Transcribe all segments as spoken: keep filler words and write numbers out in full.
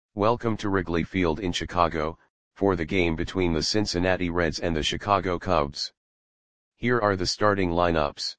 Welcome to Wrigley Field in Chicago, for the game between the Cincinnati Reds and the Chicago Cubs. Here are the starting lineups.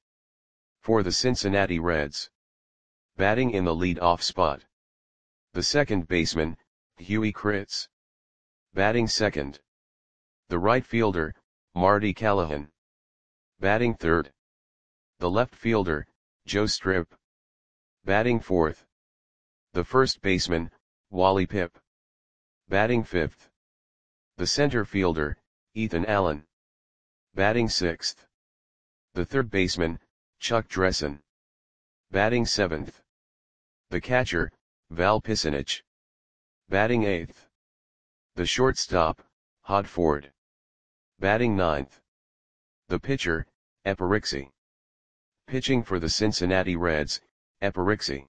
For the Cincinnati Reds. Batting in the lead-off spot. The second baseman, Huey Kritz. Batting second. The right fielder, Marty Callahan. Batting third. The left fielder, Joe Strip. Batting fourth. The first baseman, Wally Pipp. Batting fifth. The center fielder, Ethan Allen. Batting sixth. The third baseman, Chuck Dressen. Batting seventh. The catcher, Val Pisanich. Batting eighth. The shortstop, Hod Ford. Batting ninth. The pitcher, Eperixy. Pitching for the Cincinnati Reds, Eperixy.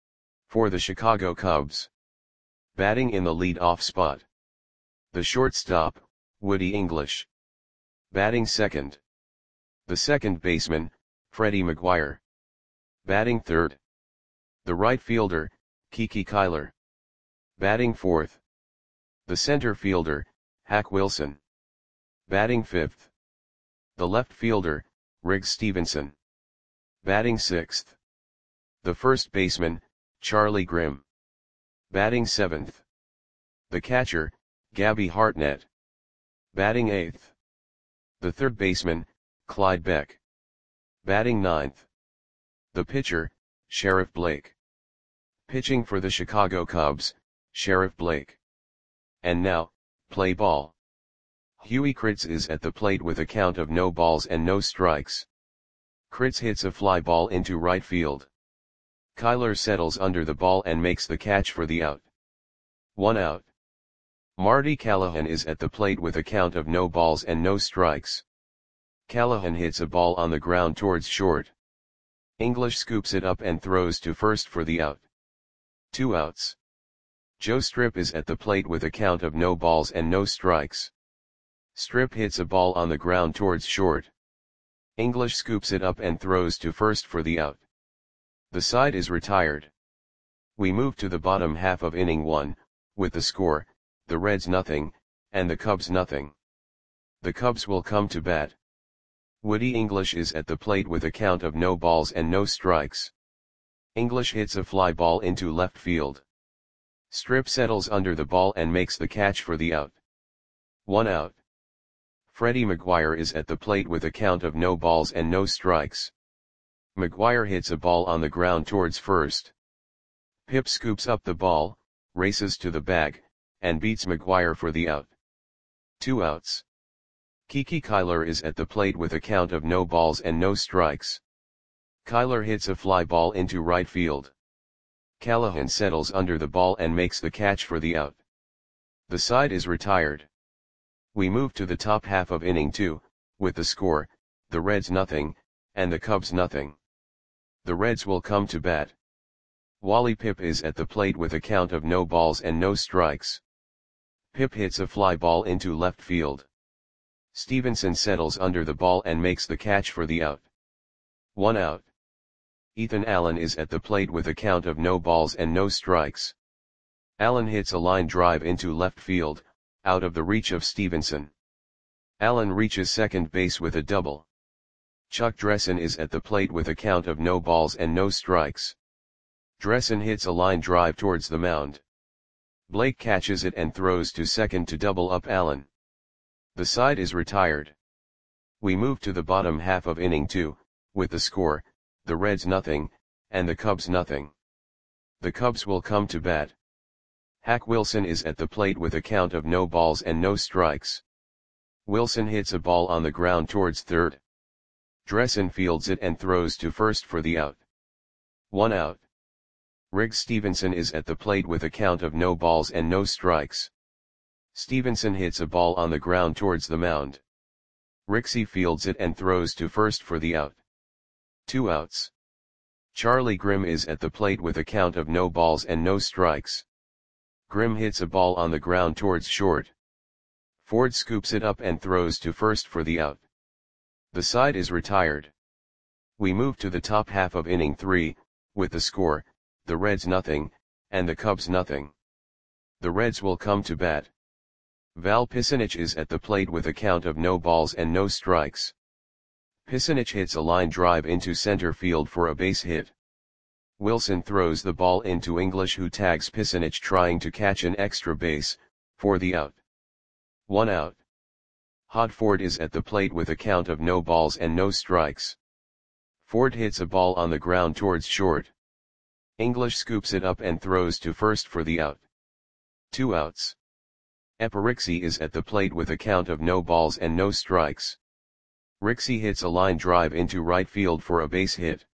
For the Chicago Cubs. Batting in the lead-off spot. The shortstop, Woody English. Batting second. The second baseman, Freddie McGuire. Batting third. The right fielder, Kiki Kyler. Batting fourth. The center fielder, Hack Wilson. Batting fifth. The left fielder, Riggs Stevenson. Batting sixth. The first baseman, Charlie Grimm. Batting seventh. The catcher, Gabby Hartnett. Batting eighth. The third baseman, Clyde Beck. Batting ninth. The pitcher, Sheriff Blake. Pitching for the Chicago Cubs, Sheriff Blake. And now, play ball. Huey Kritz is at the plate with a count of no balls and no strikes. Kritz hits a fly ball into right field. Kyler settles under the ball and makes the catch for the out. One out. Marty Callahan is at the plate with a count of no balls and no strikes. Callahan hits a ball on the ground towards short. English scoops it up and throws to first for the out. Two outs. Joe Strip is at the plate with a count of no balls and no strikes. Strip hits a ball on the ground towards short. English scoops it up and throws to first for the out. The side is retired. We move to the bottom half of inning one, with the score, the Reds nothing, and the Cubs nothing. The Cubs will come to bat. Woody English is at the plate with a count of no balls and no strikes. English hits a fly ball into left field. Strip settles under the ball and makes the catch for the out. One out. Freddie McGuire is at the plate with a count of no balls and no strikes. McGuire hits a ball on the ground towards first. Pipp scoops up the ball, races to the bag, and beats McGuire for the out. Two outs. Kiki Kyler is at the plate with a count of no balls and no strikes. Kyler hits a fly ball into right field. Callahan settles under the ball and makes the catch for the out. The side is retired. We move to the top half of inning two, with the score, the Reds nothing, and the Cubs nothing. The Reds will come to bat. Wally Pipp is at the plate with a count of no balls and no strikes. Pipp hits a fly ball into left field. Stevenson settles under the ball and makes the catch for the out. One out. Ethan Allen is at the plate with a count of no balls and no strikes. Allen hits a line drive into left field, out of the reach of Stevenson. Allen reaches second base with a double. Chuck Dressen is at the plate with a count of no balls and no strikes. Dressen hits a line drive towards the mound. Blake catches it and throws to second to double up Allen. The side is retired. We move to the bottom half of inning two, with the score, the Reds nothing, and the Cubs nothing. The Cubs will come to bat. Hack Wilson is at the plate with a count of no balls and no strikes. Wilson hits a ball on the ground towards third. Dressen fields it and throws to first for the out. One out. Riggs Stevenson is at the plate with a count of no balls and no strikes. Stevenson hits a ball on the ground towards the mound. Rixey fields it and throws to first for the out. Two outs. Charlie Grimm is at the plate with a count of no balls and no strikes. Grimm hits a ball on the ground towards short. Ford scoops it up and throws to first for the out. The side is retired. We move to the top half of inning three, with the score, the Reds nothing, and the Cubs nothing. The Reds will come to bat. Val Pisanic is at the plate with a count of no balls and no strikes. Pisanic hits a line drive into center field for a base hit. Wilson throws the ball into English, who tags Pisanic trying to catch an extra base, for the out. One out. Hod Ford is at the plate with a count of no balls and no strikes. Ford hits a ball on the ground towards short. English scoops it up and throws to first for the out. Two outs. Eparixi is at the plate with a count of no balls and no strikes. Rixey hits a line drive into right field for a base hit.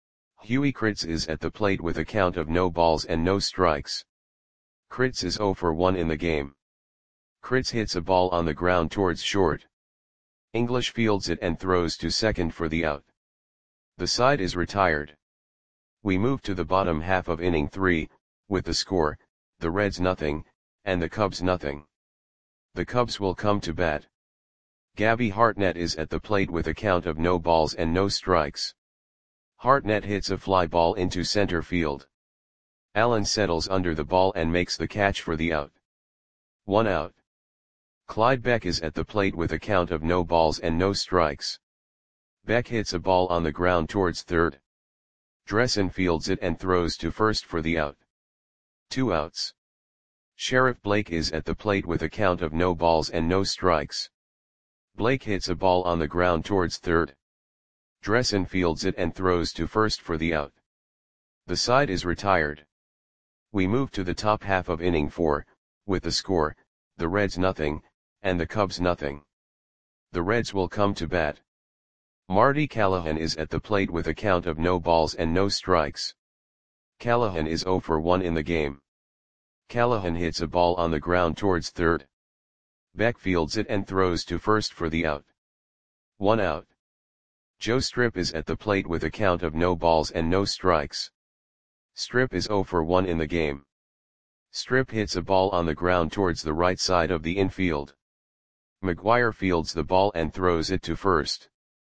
Huey Kritz is at the plate with a count of no balls and no strikes. Kritz is zero for one in the game. Kritz hits a ball on the ground towards short. English fields it and throws to second for the out. The side is retired. We move to the bottom half of inning three, with the score, the Reds nothing, and the Cubs nothing. The Cubs will come to bat. Gabby Hartnett is at the plate with a count of no balls and no strikes. Hartnett hits a fly ball into center field. Allen settles under the ball and makes the catch for the out. One out. Clyde Beck is at the plate with a count of no balls and no strikes. Beck hits a ball on the ground towards third. Dressen fields it and throws to first for the out. Two outs. Sheriff Blake is at the plate with a count of no balls and no strikes. Blake hits a ball on the ground towards third. Dressen fields it and throws to first for the out. The side is retired. We move to the top half of inning four, with the score, the Reds nothing, and the Cubs nothing. The Reds will come to bat. Marty Callahan is at the plate with a count of no balls and no strikes. Callahan is zero for one in the game. Callahan hits a ball on the ground towards third. Beck fields it and throws to first for the out. One out. Joe Strip is at the plate with a count of no balls and no strikes. Strip is zero for one in the game. Strip hits a ball on the ground towards the right side of the infield. McGuire fields the ball and throws it to first.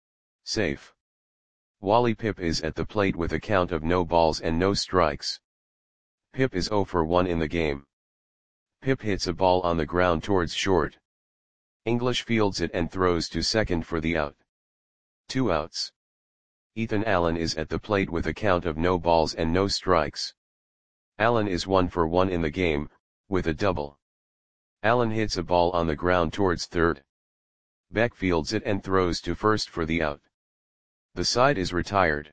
Safe. Wally Pipp is at the plate with a count of no balls and no strikes. Pipp is zero for one in the game. Pipp hits a ball on the ground towards short. English fields it and throws to second for the out. Two outs. Ethan Allen is at the plate with a count of no balls and no strikes. Allen is one for one in the game, with a double. Allen hits a ball on the ground towards third. Beck fields it and throws to first for the out. The side is retired.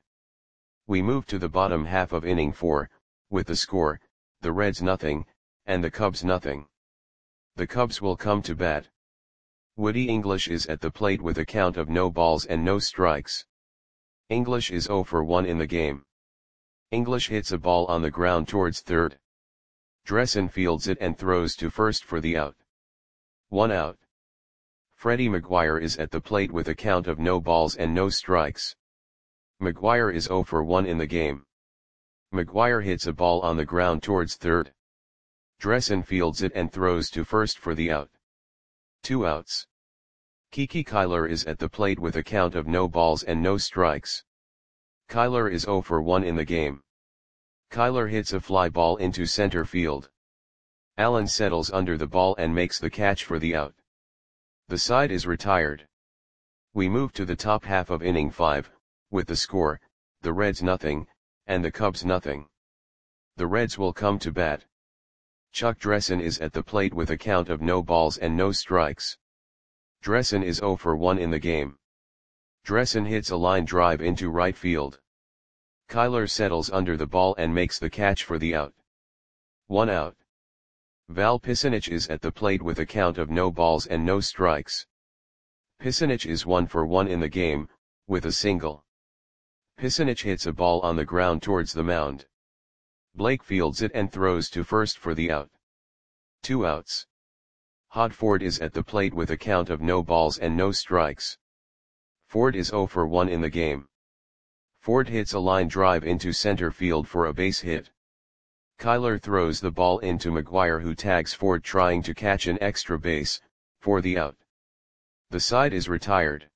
We move to the bottom half of inning four, with the score, the Reds nothing, and the Cubs nothing. The Cubs will come to bat. Woody English is at the plate with a count of no balls and no strikes. English is zero for one in the game. English hits a ball on the ground towards third. Dressen fields it and throws to first for the out. One out. Freddie McGuire is at the plate with a count of no balls and no strikes. McGuire is zero for one in the game. McGuire hits a ball on the ground towards third. Dressen fields it and throws to first for the out. Two outs. Kiki Kyler is at the plate with a count of no balls and no strikes. Kyler is zero for one in the game. Kyler hits a fly ball into center field. Allen settles under the ball and makes the catch for the out. The side is retired. We move to the top half of inning five, with the score, the Reds nothing, and the Cubs nothing. The Reds will come to bat. Chuck Dressen is at the plate with a count of no balls and no strikes. Dressen is zero for one in the game. Dressen hits a line drive into right field. Kyler settles under the ball and makes the catch for the out. One out. Val Pisanic is at the plate with a count of no balls and no strikes. Pisanic is one for one in the game, with a single. Pisanic hits a ball on the ground towards the mound. Blake fields it and throws to first for the out. Two outs. Hod Ford is at the plate with a count of no balls and no strikes. Ford is zero for one in the game. Ford hits a line drive into center field for a base hit. Kyler throws the ball into McGuire, who tags Ford trying to catch an extra base, for the out. The side is retired.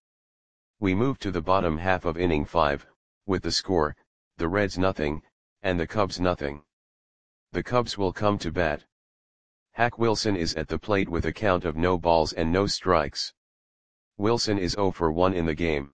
We move to the bottom half of inning five, with the score, the Reds nothing, and the Cubs nothing. The Cubs will come to bat. Hack Wilson is at the plate with a count of no balls and no strikes. Wilson is zero for one in the game.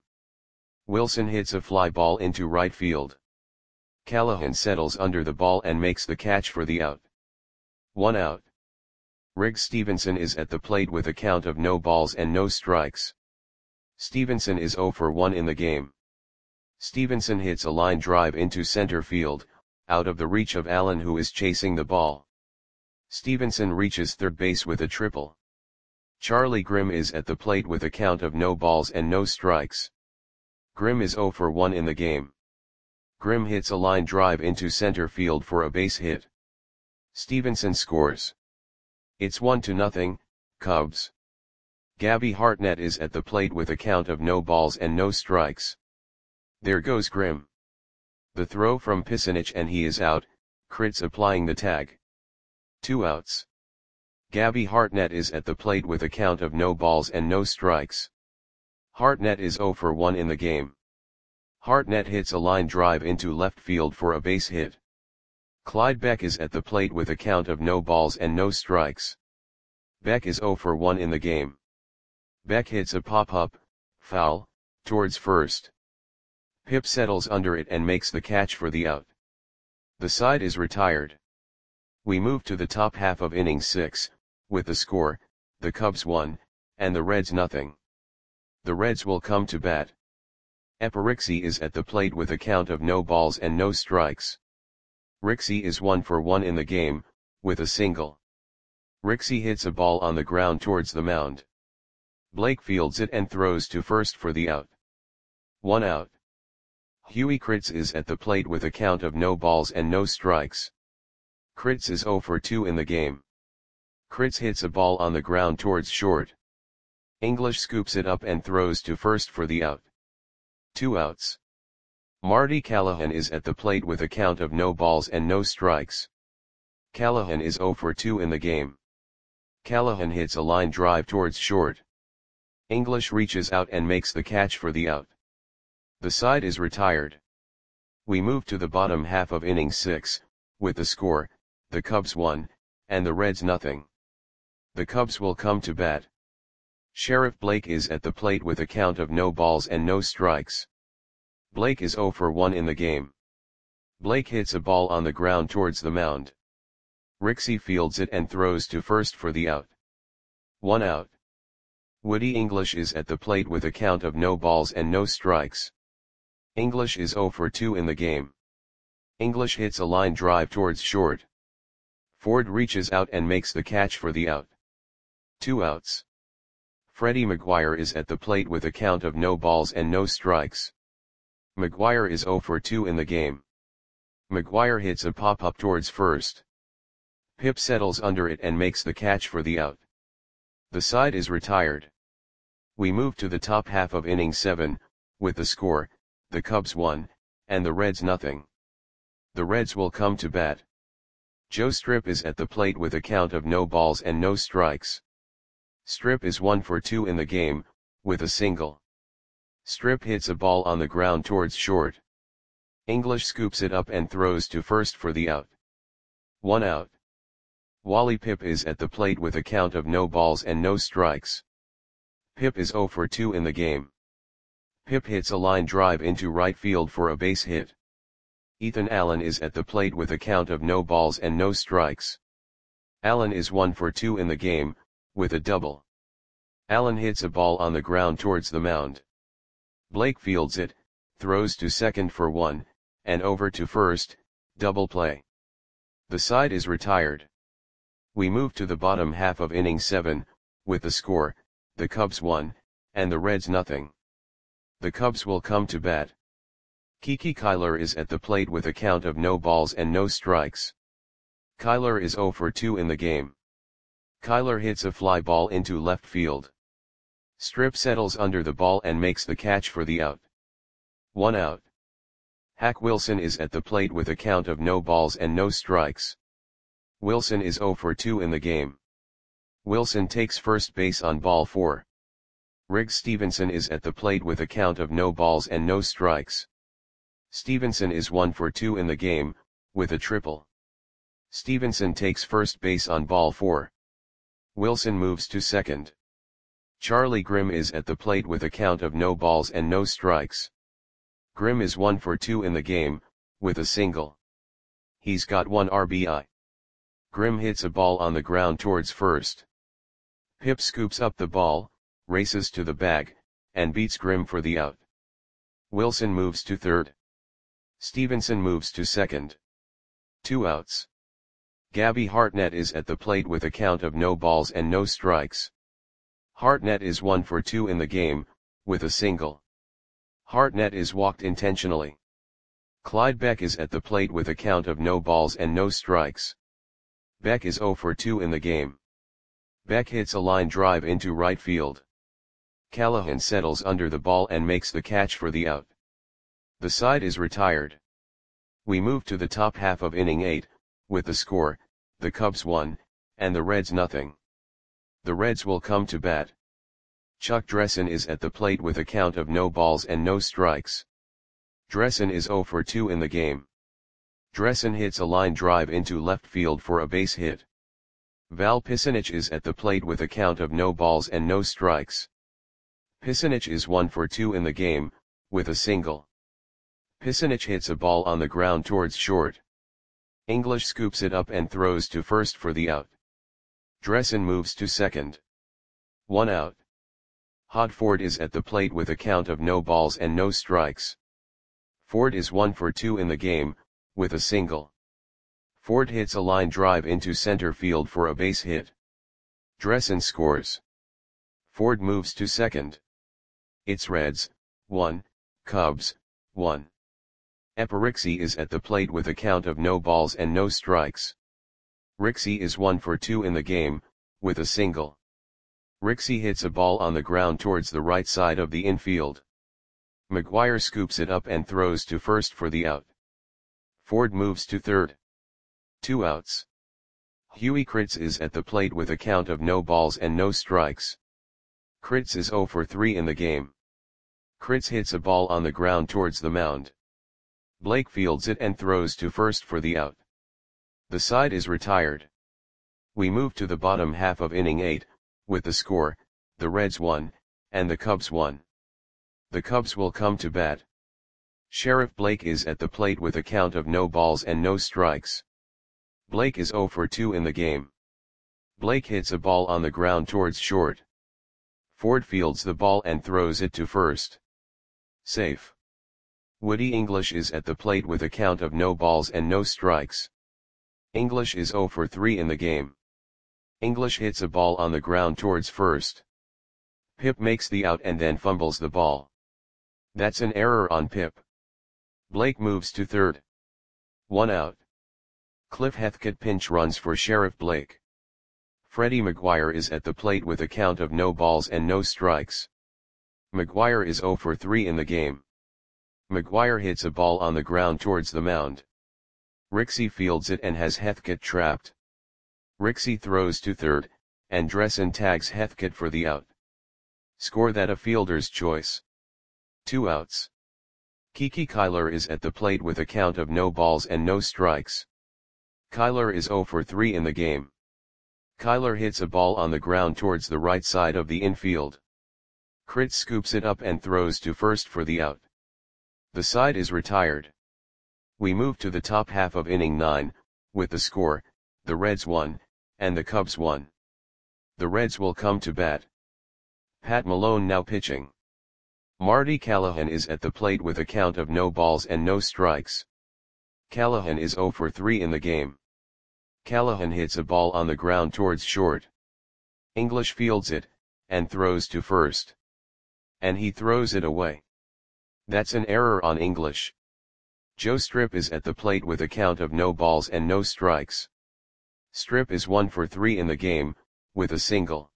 Wilson hits a fly ball into right field. Callahan settles under the ball and makes the catch for the out. One out. Riggs Stevenson is at the plate with a count of no balls and no strikes. Stevenson is zero for one in the game. Stevenson hits a line drive into center field, out of the reach of Allen, who is chasing the ball. Stevenson reaches third base with a triple. Charlie Grimm is at the plate with a count of no balls and no strikes. Grimm is zero for one in the game. Grimm hits a line drive into center field for a base hit. Stevenson scores. It's one to nothing, Cubs. Gabby Hartnett is at the plate with a count of no balls and no strikes. There goes Grimm. The throw from Pisanich and he is out, Kritz applying the tag. Two outs. Gabby Hartnett is at the plate with a count of no balls and no strikes. Hartnett is zero for one in the game. Hartnett hits a line drive into left field for a base hit. Clyde Beck is at the plate with a count of no balls and no strikes. Beck is zero for one in the game. Beck hits a pop-up, foul, towards first. Pip settles under it and makes the catch for the out. The side is retired. We move to the top half of inning six, with the score, the Cubs one, and the Reds nothing. The Reds will come to bat. Eparixi is at the plate with a count of no balls and no strikes. Rixey is one for one in the game, with a single. Rixey hits a ball on the ground towards the mound. Blake fields it and throws to first for the out. One out. Huey Kritz is at the plate with a count of no balls and no strikes. Kritz is zero for two in the game. Kritz hits a ball on the ground towards short. English scoops it up and throws to first for the out. Two outs. Marty Callahan is at the plate with a count of no balls and no strikes. Callahan is zero for two in the game. Callahan hits a line drive towards short. English reaches out and makes the catch for the out. The side is retired. We move to the bottom half of inning six, with the score, the Cubs one, and the Reds nothing. The Cubs will come to bat. Sheriff Blake is at the plate with a count of no balls and no strikes. Blake is zero for one in the game. Blake hits a ball on the ground towards the mound. Rixey fields it and throws to first for the out. One out. Woody English is at the plate with a count of no balls and no strikes. English is zero for two in the game. English hits a line drive towards short. Ford reaches out and makes the catch for the out. Two outs. Freddie McGuire is at the plate with a count of no balls and no strikes. McGuire is zero for two in the game. McGuire hits a pop-up towards first. Pip settles under it and makes the catch for the out. The side is retired. We move to the top half of inning seven, with the score, the Cubs one, and the Reds nothing. The Reds will come to bat. Joe Strip is at the plate with a count of no balls and no strikes. Strip is one for two in the game, with a single. Strip hits a ball on the ground towards short. English scoops it up and throws to first for the out. One out. Wally Pipp is at the plate with a count of no balls and no strikes. Pipp is zero for two in the game. Pipp hits a line drive into right field for a base hit. Ethan Allen is at the plate with a count of no balls and no strikes. Allen is one for two in the game, with a double. Allen hits a ball on the ground towards the mound. Blake fields it, throws to second for one, and over to first, double play. The side is retired. We move to the bottom half of inning seven, with the score, the Cubs one, and the Reds nothing. The Cubs will come to bat. Kiki Kyler is at the plate with a count of no balls and no strikes. Kyler is zero for two in the game. Kyler hits a fly ball into left field. Strip settles under the ball and makes the catch for the out. One out. Hack Wilson is at the plate with a count of no balls and no strikes. Wilson is zero for two in the game. Wilson takes first base on ball four. Riggs Stevenson is at the plate with a count of no balls and no strikes. Stevenson is one for two in the game, with a triple. Stevenson takes first base on ball four. Wilson moves to second. Charlie Grimm is at the plate with a count of no balls and no strikes. Grimm is one for two in the game, with a single. He's got one R B I. Grimm hits a ball on the ground towards first. Pip scoops up the ball, races to the bag, and beats Grimm for the out. Wilson moves to third. Stevenson moves to second. Two outs. Gabby Hartnett is at the plate with a count of no balls and no strikes. Hartnett is one for two in the game, with a single. Hartnett is walked intentionally. Clyde Beck is at the plate with a count of no balls and no strikes. Beck is zero for two in the game. Beck hits a line drive into right field. Callahan settles under the ball and makes the catch for the out. The side is retired. We move to the top half of inning eight, with the score, the Cubs one, and the Reds nothing. The Reds will come to bat. Chuck Dressen is at the plate with a count of no balls and no strikes. Dressen is zero for two in the game. Dressen hits a line drive into left field for a base hit. Val Pisanich is at the plate with a count of no balls and no strikes. Pisanich is one for two in the game, with a single. Pisanich hits a ball on the ground towards short. English scoops it up and throws to first for the out. Dressen moves to second. One out. Hodford is at the plate with a count of no balls and no strikes. Ford is one for two in the game, with a single. Ford hits a line drive into center field for a base hit. Dressen scores. Ford moves to second. It's Reds, one, Cubs, one. Eparixi is at the plate with a count of no balls and no strikes. Rixey is one for two in the game, with a single. Rixey hits a ball on the ground towards the right side of the infield. McGuire scoops it up and throws to first for the out. Ford moves to third. Two outs. Huey Kritz is at the plate with a count of no balls and no strikes. Kritz is zero for three in the game. Kritz hits a ball on the ground towards the mound. Blake fields it and throws to first for the out. The side is retired. We move to the bottom half of inning eight, with the score, the Reds one, and the Cubs one. The Cubs will come to bat. Sheriff Blake is at the plate with a count of no balls and no strikes. Blake is zero for two in the game. Blake hits a ball on the ground towards short. Ford fields the ball and throws it to first. Safe. Woody English is at the plate with a count of no balls and no strikes. English is zero for three in the game. English hits a ball on the ground towards first. Pip makes the out and then fumbles the ball. That's an error on Pip. Blake moves to third. One out. Cliff Heathcote pinch runs for Sheriff Blake. Freddie McGuire is at the plate with a count of no balls and no strikes. McGuire is zero for three in the game. McGuire hits a ball on the ground towards the mound. Rixey fields it and has Heathcote trapped. Rixey throws to third, and Dressen tags Heathcote for the out. Score that a fielder's choice. Two outs. Kiki Kyler is at the plate with a count of no balls and no strikes. Kyler is zero for three in the game. Kyler hits a ball on the ground towards the right side of the infield. Kritz scoops it up and throws to first for the out. The side is retired. We move to the top half of inning nine, with the score, the Reds one, and the Cubs one. The Reds will come to bat. Pat Malone now pitching. Marty Callahan is at the plate with a count of no balls and no strikes. Callahan is zero for three in the game. Callahan hits a ball on the ground towards short. English fields it, and throws to first. And he throws it away. That's an error on English. Joe Strip is at the plate with a count of no balls and no strikes. Strip is one for three in the game, with a single.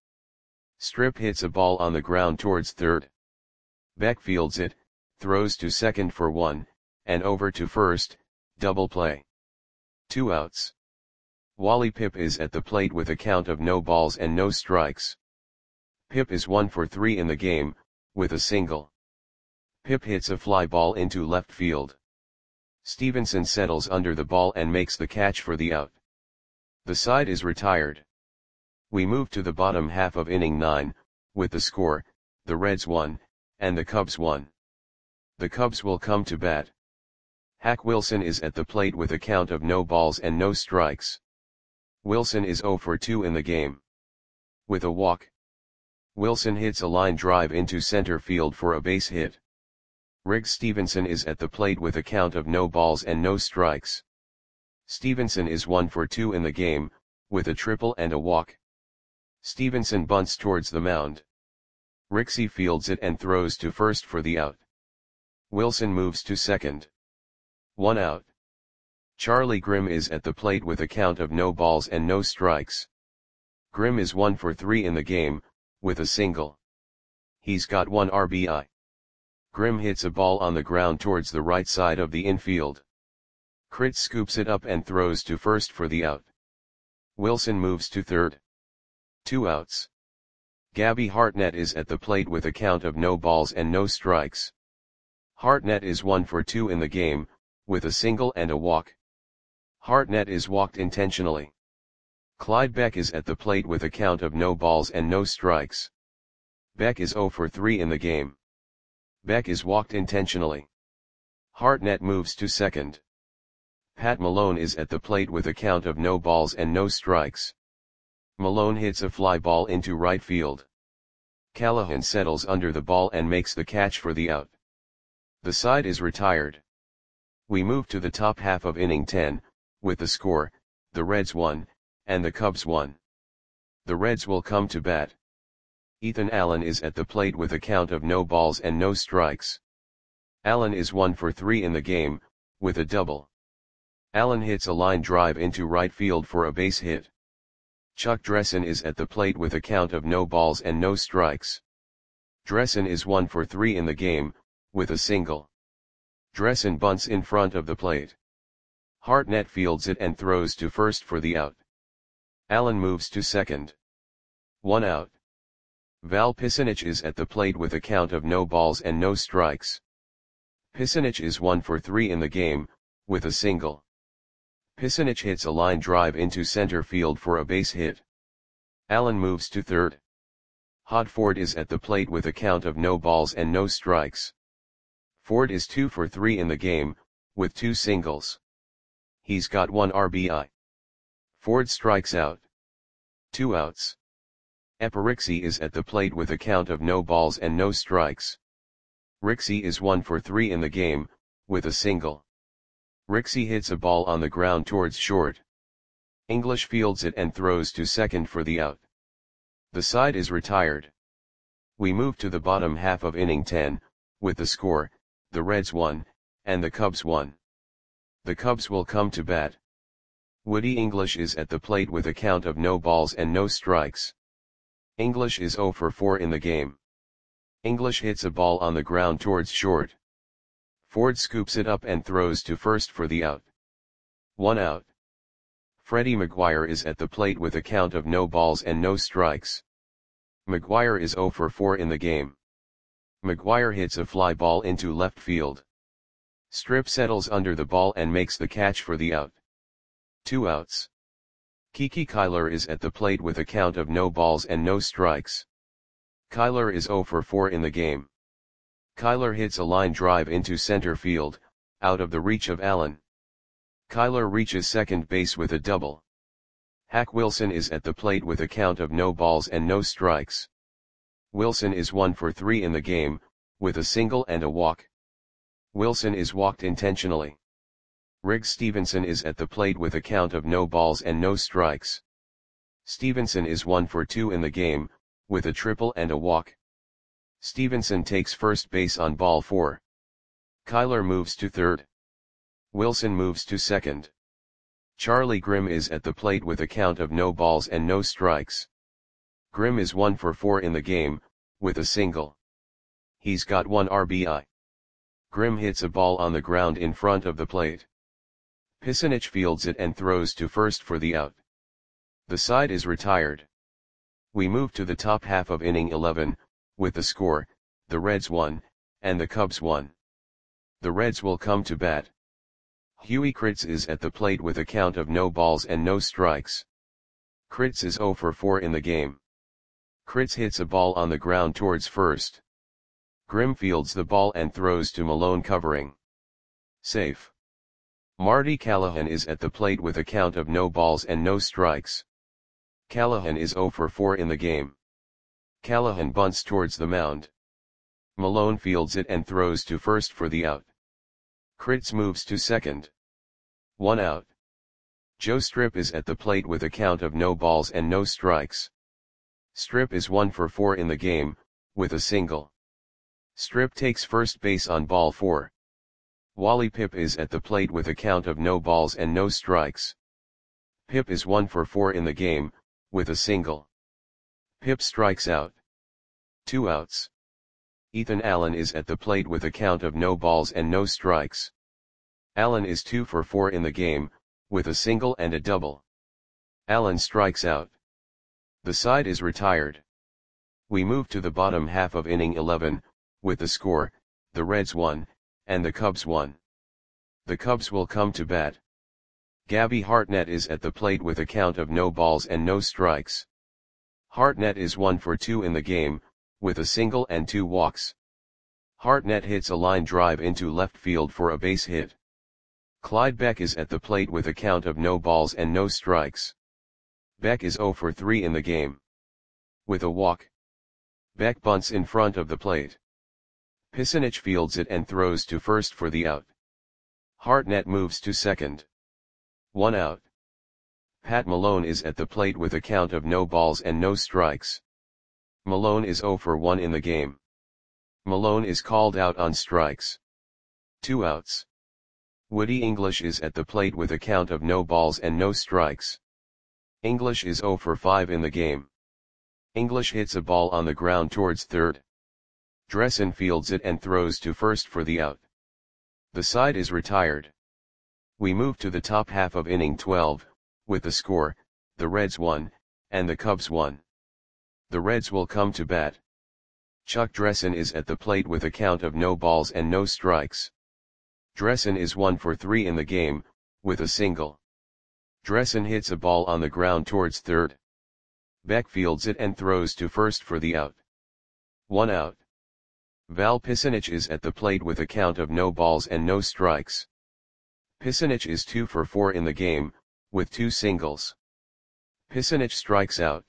Strip hits a ball on the ground towards third. Beck fields it, throws to second for one, and over to first, double play. Two outs. Wally Pipp is at the plate with a count of no balls and no strikes. Pipp is one for three in the game, with a single. Pipp hits a fly ball into left field. Stevenson settles under the ball and makes the catch for the out. The side is retired. We move to the bottom half of inning nine, with the score, the Reds one, and the Cubs one. The Cubs will come to bat. Hack Wilson is at the plate with a count of no balls and no strikes. Wilson is oh for two in the game. With a walk, Wilson hits a line drive into center field for a base hit. Riggs Stevenson is at the plate with a count of no balls and no strikes. Stevenson is one for two in the game, with a triple and a walk. Stevenson bunts towards the mound. Rixey fields it and throws to first for the out. Wilson moves to second. One out. Charlie Grimm is at the plate with a count of no balls and no strikes. Grimm is one for three in the game, with a single. He's got one R B I. Grimm hits a ball on the ground towards the right side of the infield. Critz scoops it up and throws to first for the out. Wilson moves to third. Two outs. Gabby Hartnett is at the plate with a count of no balls and no strikes. Hartnett is one for two in the game, with a single and a walk. Hartnett is walked intentionally. Clyde Beck is at the plate with a count of no balls and no strikes. Beck is oh for three in the game. Beck is walked intentionally. Hartnett moves to second. Pat Malone is at the plate with a count of no balls and no strikes. Malone hits a fly ball into right field. Callahan settles under the ball and makes the catch for the out. The side is retired. We move to the top half of inning ten, with the score, the Reds one, and the Cubs one. The Reds will come to bat. Ethan Allen is at the plate with a count of no balls and no strikes. Allen is one for three in the game, with a double. Allen hits a line drive into right field for a base hit. Chuck Dressen is at the plate with a count of no balls and no strikes. Dressen is one for three in the game, with a single. Dressen bunts in front of the plate. Hartnett fields it and throws to first for the out. Allen moves to second. One out. Val Pisanich is at the plate with a count of no balls and no strikes. Pisanich is one for three in the game, with a single. Pisanich hits a line drive into center field for a base hit. Allen moves to third. Hod Ford is at the plate with a count of no balls and no strikes. Ford is two for three in the game, with two singles. He's got one R B I. Ford strikes out. Two outs. Eparixi is at the plate with a count of no balls and no strikes. Rixey is one for three in the game, with a single. Rixey hits a ball on the ground towards short. English fields it and throws to second for the out. The side is retired. We move to the bottom half of inning ten, with the score, the Reds one, and the Cubs one. The Cubs will come to bat. Woody English is at the plate with a count of no balls and no strikes. English is oh for four in the game. English hits a ball on the ground towards short. Ford scoops it up and throws to first for the out. One out. Freddie McGuire is at the plate with a count of no balls and no strikes. McGuire is oh for four in the game. McGuire hits a fly ball into left field. Strip settles under the ball and makes the catch for the out. Two outs. Kiki Kyler is at the plate with a count of no balls and no strikes. Kyler is oh for four in the game. Kyler hits a line drive into center field, out of the reach of Allen. Kyler reaches second base with a double. Hack Wilson is at the plate with a count of no balls and no strikes. Wilson is one for three in the game, with a single and a walk. Wilson is walked intentionally. Riggs Stevenson is at the plate with a count of no balls and no strikes. Stevenson is one for two in the game, with a triple and a walk. Stevenson takes first base on ball four. Kyler moves to third. Wilson moves to second. Charlie Grimm is at the plate with a count of no balls and no strikes. Grimm is one for four in the game, with a single. He's got one R B I. Grimm hits a ball on the ground in front of the plate. Pisanich fields it and throws to first for the out. The side is retired. We move to the top half of inning eleven, with the score, the Reds one, and the Cubs one. The Reds will come to bat. Huey Critz is at the plate with a count of no balls and no strikes. Kritz is zero for four in the game. Kritz hits a ball on the ground towards first. Grimm fields the ball and throws to Malone covering. Safe. Marty Callahan is at the plate with a count of no balls and no strikes. Callahan is zero for four in the game. Callahan bunts towards the mound. Malone fields it and throws to first for the out. Kritz moves to second. One out. Joe Strip is at the plate with a count of no balls and no strikes. Strip is one for four in the game, with a single. Strip takes first base on ball four. Wally Pipp is at the plate with a count of no balls and no strikes. Pipp is one for four in the game, with a single. Pipp strikes out. Two outs. Ethan Allen is at the plate with a count of no balls and no strikes. Allen is two for four in the game, with a single and a double. Allen strikes out. The side is retired. We move to the bottom half of inning eleven, with the score, the Reds won, and the Cubs won. The Cubs will come to bat. Gabby Hartnett is at the plate with a count of no balls and no strikes. Hartnett is one for two in the game, with a single and two walks. Hartnett hits a line drive into left field for a base hit. Clyde Beck is at the plate with a count of no balls and no strikes. Beck is zero for three in the game. With a walk. Beck bunts in front of the plate. Pisanich fields it and throws to first for the out. Hartnett moves to second. One out. Pat Malone is at the plate with a count of no balls and no strikes. Malone is zero for one in the game. Malone is called out on strikes. Two outs. Woody English is at the plate with a count of no balls and no strikes. English is zero for five in the game. English hits a ball on the ground towards third. Dressen fields it and throws to first for the out. The side is retired. We move to the top half of inning twelve, with the score, the Reds won, and the Cubs won. The Reds will come to bat. Chuck Dressen is at the plate with a count of no balls and no strikes. Dressen is one for three in the game, with a single. Dressen hits a ball on the ground towards third. Beck fields it and throws to first for the out. One out. Val Pisanich is at the plate with a count of no balls and no strikes. Pisanich is two for four in the game, with two singles. Pisanich strikes out.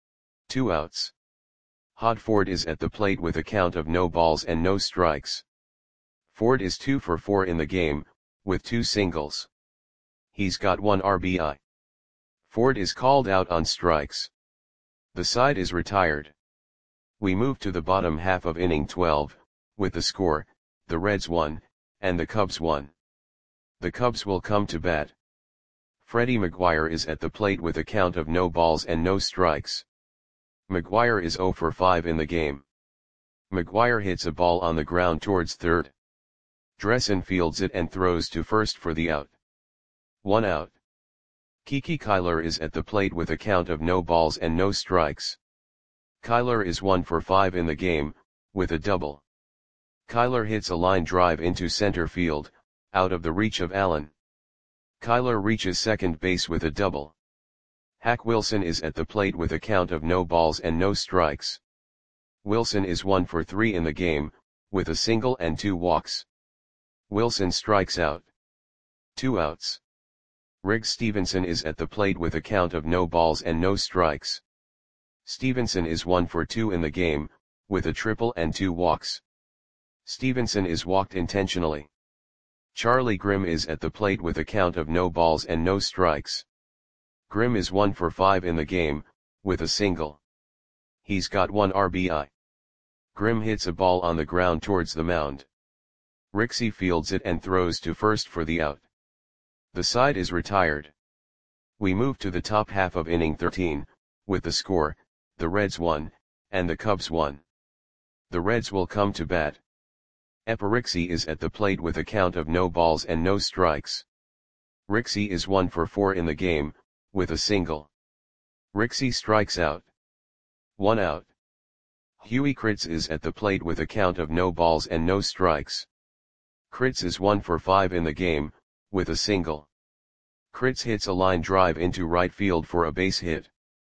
Two outs. Hod Ford is at the plate with a count of no balls and no strikes. Ford is two for four in the game, with two singles. He's got one R B I. Ford is called out on strikes. The side is retired. We move to the bottom half of inning twelve, with the score, the Reds won, and the Cubs won. The Cubs will come to bat. Freddie McGuire is at the plate with a count of no balls and no strikes. McGuire is zero for five in the game. McGuire hits a ball on the ground towards third. Dressen fields it and throws to first for the out. One out. Kiki Kyler is at the plate with a count of no balls and no strikes. Kyler is one for five in the game, with a double. Kyler hits a line drive into center field, out of the reach of Allen. Kyler reaches second base with a double. Hack Wilson is at the plate with a count of no balls and no strikes. Wilson is one for three in the game, with a single and two walks. Wilson strikes out. Two outs. Riggs Stevenson is at the plate with a count of no balls and no strikes. Stevenson is one for two in the game, with a triple and two walks. Stevenson is walked intentionally. Charlie Grimm is at the plate with a count of no balls and no strikes. Grimm is one for five in the game, with a single. He's got one R B I. Grimm hits a ball on the ground towards the mound. Rixey fields it and throws to first for the out. The side is retired. We move to the top half of inning thirteen, with the score, the Reds won, and the Cubs won. The Reds will come to bat. Epa Rixey is at the plate with a count of no balls and no strikes. Rixey is one for four in the game, with a single. Rixey strikes out. One out. Huey Kritz is at the plate with a count of no balls and no strikes. Kritz is one for five in the game, with a single. Kritz hits a line drive into right field for a base hit.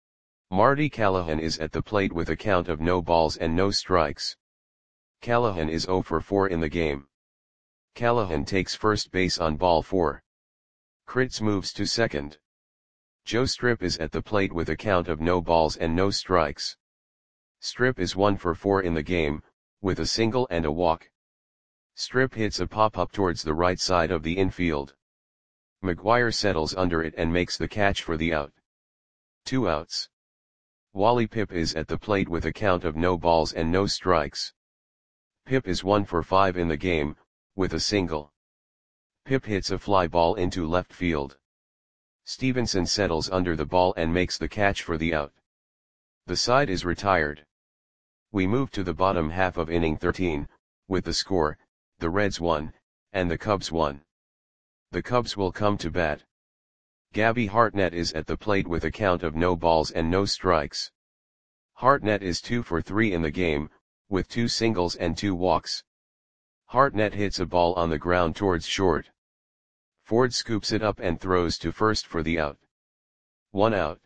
Marty Callahan is at the plate with a count of no balls and no strikes. Callahan is zero for four in the game. Callahan takes first base on ball four. Kritz moves to second. Joe Strip is at the plate with a count of no balls and no strikes. Strip is one for four in the game, with a single and a walk. Strip hits a pop-up towards the right side of the infield. McGuire settles under it and makes the catch for the out. Two outs. Wally Pipp is at the plate with a count of no balls and no strikes. Pipp is one for five in the game, with a single. Pipp hits a fly ball into left field. Stevenson settles under the ball and makes the catch for the out. The side is retired. We move to the bottom half of inning thirteen, with the score, the Reds won, and the Cubs won. The Cubs will come to bat. Gabby Hartnett is at the plate with a count of no balls and no strikes. Hartnett is two for three in the game, with two singles and two walks. Hartnett hits a ball on the ground towards short. Ford scoops it up and throws to first for the out. One out.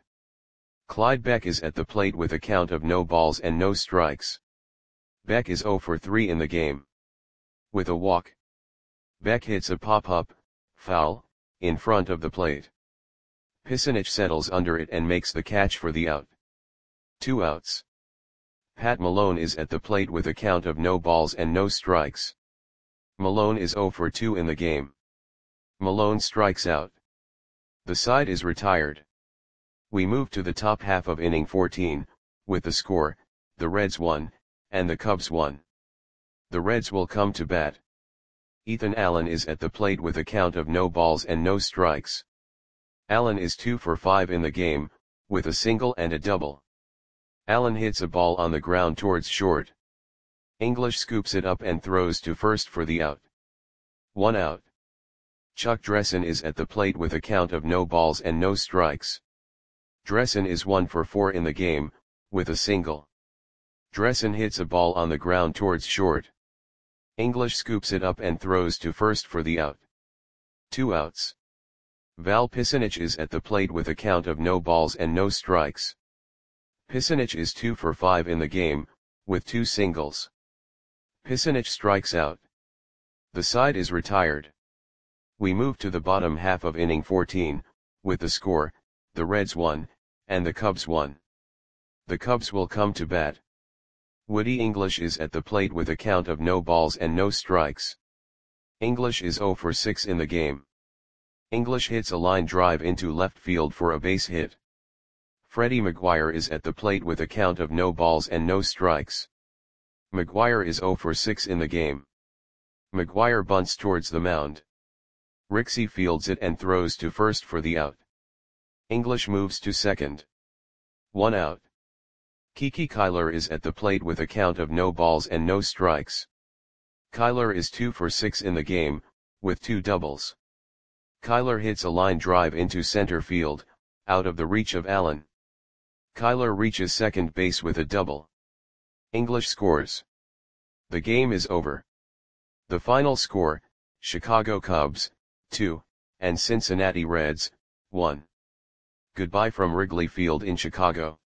Clyde Beck is at the plate with a count of no balls and no strikes. Beck is zero for three in the game. With a walk. Beck hits a pop-up, foul, in front of the plate. Pisanich settles under it and makes the catch for the out. Two outs. Pat Malone is at the plate with a count of no balls and no strikes. Malone is zero for two in the game. Malone strikes out. The side is retired. We move to the top half of inning fourteen, with the score, the Reds won, and the Cubs won. The Reds will come to bat. Ethan Allen is at the plate with a count of no balls and no strikes. Allen is two for five in the game, with a single and a double. Allen hits a ball on the ground towards short. English scoops it up and throws to first for the out. One out. Chuck Dressen is at the plate with a count of no balls and no strikes. Dressen is one for four in the game, with a single. Dressen hits a ball on the ground towards short. English scoops it up and throws to first for the out. Two outs. Val Pisanich is at the plate with a count of no balls and no strikes. Pisanich is two for five in the game, with two singles. Pisanich strikes out. The side is retired. We move to the bottom half of inning fourteen, with the score, the Reds won, and the Cubs won. The Cubs will come to bat. Woody English is at the plate with a count of no balls and no strikes. English is zero for six in the game. English hits a line drive into left field for a base hit. Freddie McGuire is at the plate with a count of no balls and no strikes. McGuire is zero for six in the game. McGuire bunts towards the mound. Rixey fields it and throws to first for the out. English moves to second. One out. Kiki Kyler is at the plate with a count of no balls and no strikes. Kyler is two for six in the game, with two doubles. Kyler hits a line drive into center field, out of the reach of Allen. Kyler reaches second base with a double. English scores. The game is over. The final score, Chicago Cubs, two, and Cincinnati Reds, one. Goodbye from Wrigley Field in Chicago.